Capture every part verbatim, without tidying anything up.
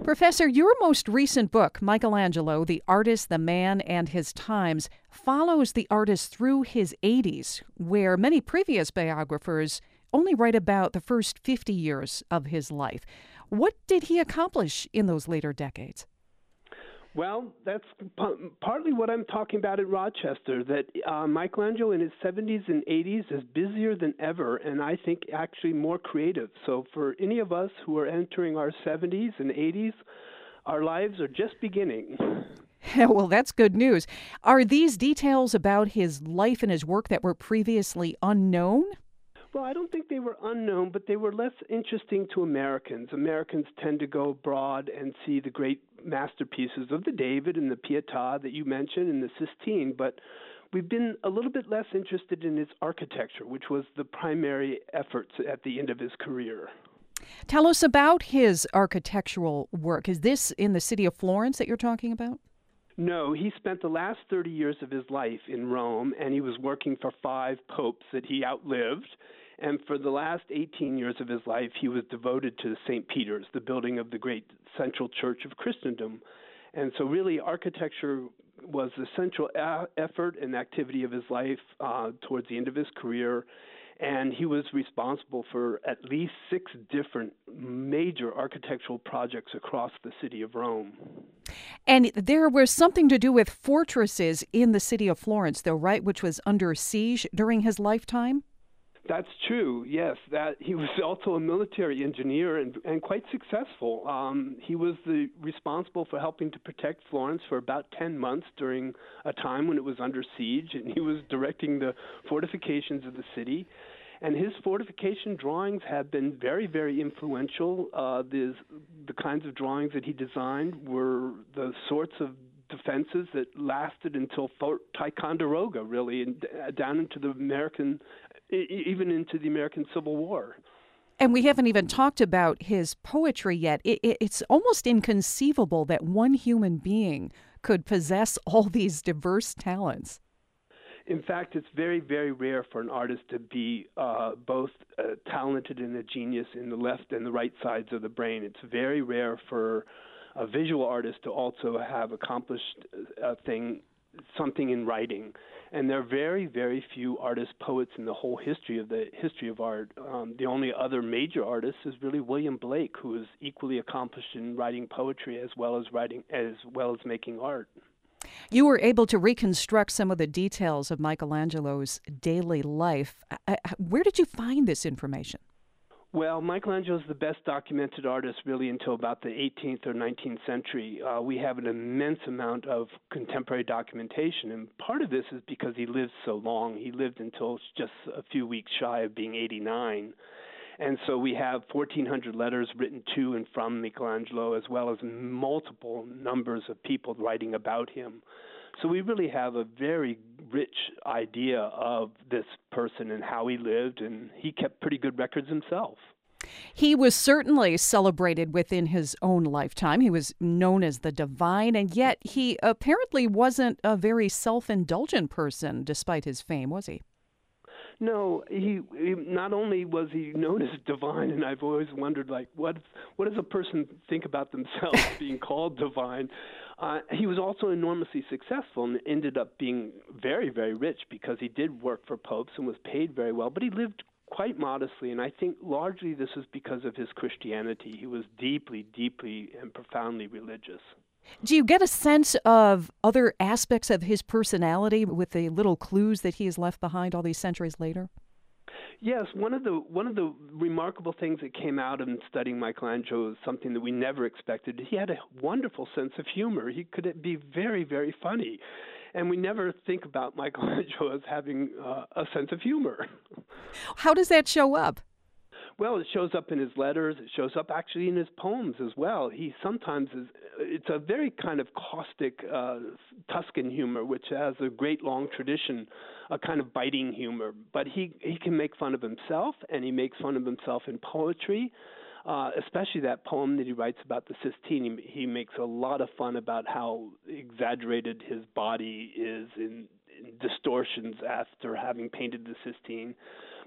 Professor, your most recent book, Michelangelo, The Artist, the Man, and His Times, follows the artist through his eighties, where many previous biographers only write about the first fifty years of his life. What did he accomplish in those later decades? Well, that's p- partly what I'm talking about at Rochester, that uh, Michelangelo in his seventies and eighties is busier than ever, and I think actually more creative. So for any of us who are entering our seventies and eighties, our lives are just beginning. Well, that's good news. Are these details about his life and his work that were previously unknown? Well, I don't think they were unknown, but they were less interesting to Americans. Americans tend to go abroad and see the great masterpieces of the David and the Pietà that you mentioned and the Sistine, but we've been a little bit less interested in his architecture, which was the primary efforts at the end of his career. Tell us about his architectural work. Is this in the city of Florence that you're talking about? No, he spent the last thirty years of his life in Rome, and he was working for five popes that he outlived. And for the last eighteen years of his life, he was devoted to Saint Peter's, the building of the great central church of Christendom. And so really architecture was the central a- effort and activity of his life uh, towards the end of his career. And he was responsible for at least six different major architectural projects across the city of Rome. And there was something to do with fortresses in the city of Florence, though, right, which was under siege during his lifetime? That's true, yes. That he was also a military engineer and, and quite successful. Um, he was the, responsible for helping to protect Florence for about ten months during a time when it was under siege, and he was directing the fortifications of the city. And his fortification drawings have been very, very influential. Uh, the, the kinds of drawings that he designed were the sorts of defenses that lasted until Fort Ticonderoga, really, and down into the American, even into the American Civil War. And we haven't even talked about his poetry yet. It, it, it's almost inconceivable that one human being could possess all these diverse talents. In fact, it's very, very rare for an artist to be uh, both uh, talented and a genius in the left and the right sides of the brain. It's very rare for a visual artist to also have accomplished a thing, something in writing. And there are very, very few artists, poets in the whole history of the history of art. Um, the only other major artist is really William Blake, who is equally accomplished in writing poetry as well as writing, as well as making art. You were able to reconstruct some of the details of Michelangelo's daily life. Where did you find this information? Well, Michelangelo is the best documented artist really until about the eighteenth or nineteenth century. Uh, we have an immense amount of contemporary documentation, and part of this is because he lived so long. He lived until just a few weeks shy of being eighty-nine. And so we have fourteen hundred letters written to and from Michelangelo, as well as multiple numbers of people writing about him. So we really have a very rich idea of this person and how he lived, and he kept pretty good records himself. He was certainly celebrated within his own lifetime. He was known as the divine, and yet he apparently wasn't a very self-indulgent person, despite his fame, was he? No, he, he not only was he known as divine, and I've always wondered, like, what what does a person think about themselves being called divine? Uh, he was also enormously successful and ended up being very, very rich because he did work for popes and was paid very well, but he lived quite modestly, and I think largely this was because of his Christianity. He was deeply, deeply and profoundly religious. Do you get a sense of other aspects of his personality with the little clues that he has left behind all these centuries later? Yes, one of the one of the remarkable things that came out in studying Michelangelo is something that we never expected. He had a wonderful sense of humor. He could be very, very funny. And we never think about Michelangelo as having uh, a sense of humor. How does that show up? Well, it shows up in his letters. It shows up actually in his poems as well. He sometimes is, it's a very kind of caustic uh, Tuscan humor, which has a great long tradition, a kind of biting humor. But he, he can make fun of himself, and he makes fun of himself in poetry, uh, especially that poem that he writes about the Sistine. He, he makes a lot of fun about how exaggerated his body is in, in distortions after having painted the Sistine.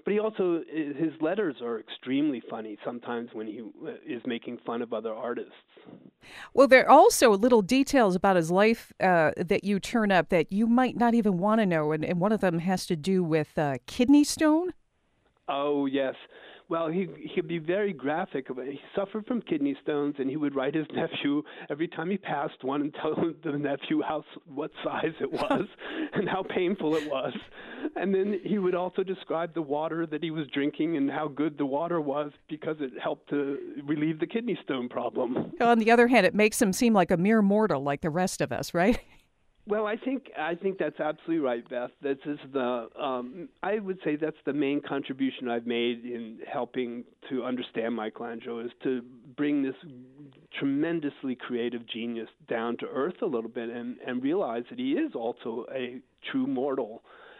But he also, his letters are extremely funny sometimes when he is making fun of other artists. Well, there are also little details about his life uh, that you turn up that you might not even want to know, and, and one of them has to do with uh, kidney stone. Oh, yes. Well, he he could be very graphic. He suffered from kidney stones, and he would write his nephew every time he passed one and tell the nephew how what size it was and how painful it was. And then he would also describe the water that he was drinking and how good the water was because it helped to relieve the kidney stone problem. On the other hand, it makes him seem like a mere mortal like the rest of us, right? Well, I think I think that's absolutely right, Beth. This is the um, I would say that's the main contribution I've made in helping to understand Michelangelo, is to bring this tremendously creative genius down to earth a little bit and, and realize that he is also a true mortal.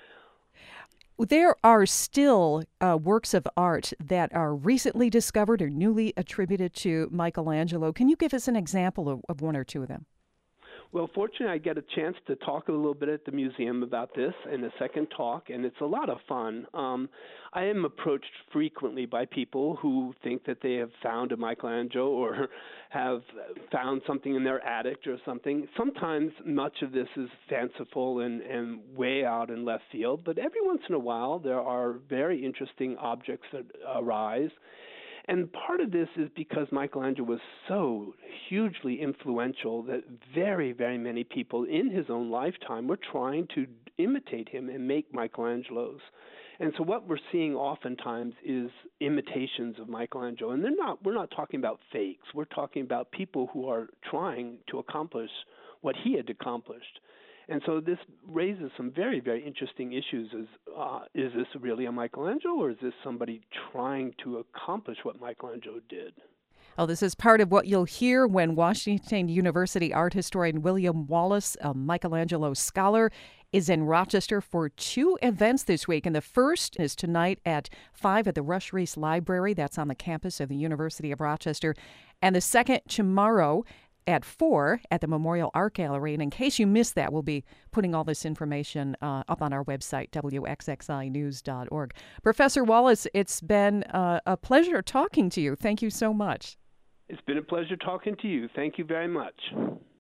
There are still uh, works of art that are recently discovered or newly attributed to Michelangelo. Can you give us an example of, of one or two of them? Well, fortunately, I get a chance to talk a little bit at the museum about this in a second talk, and it's a lot of fun. Um, I am approached frequently by people who think that they have found a Michelangelo or have found something in their attic or something. Sometimes much of this is fanciful and, and way out in left field, but every once in a while there are very interesting objects that arise. And part of this is because Michelangelo was so hugely influential that very, very many people in his own lifetime were trying to imitate him and make Michelangelos. And so what we're seeing oftentimes is imitations of Michelangelo. And they're not, we're not talking about fakes. We're talking about people who are trying to accomplish what he had accomplished. And so this raises some very, very interesting issues. Is, uh, is this really a Michelangelo, or is this somebody trying to accomplish what Michelangelo did? Oh, this is part of what you'll hear when Washington University art historian William Wallace, a Michelangelo scholar, is in Rochester for two events this week. And the first is tonight at five at the Rush Reese Library. That's on the campus of the University of Rochester. And the second tomorrow at four at the Memorial Art Gallery. And in case you missed that, we'll be putting all this information uh, up on our website, W X X I news dot org. Professor Wallace, it's been uh, a pleasure talking to you. Thank you so much. It's been a pleasure talking to you. Thank you very much.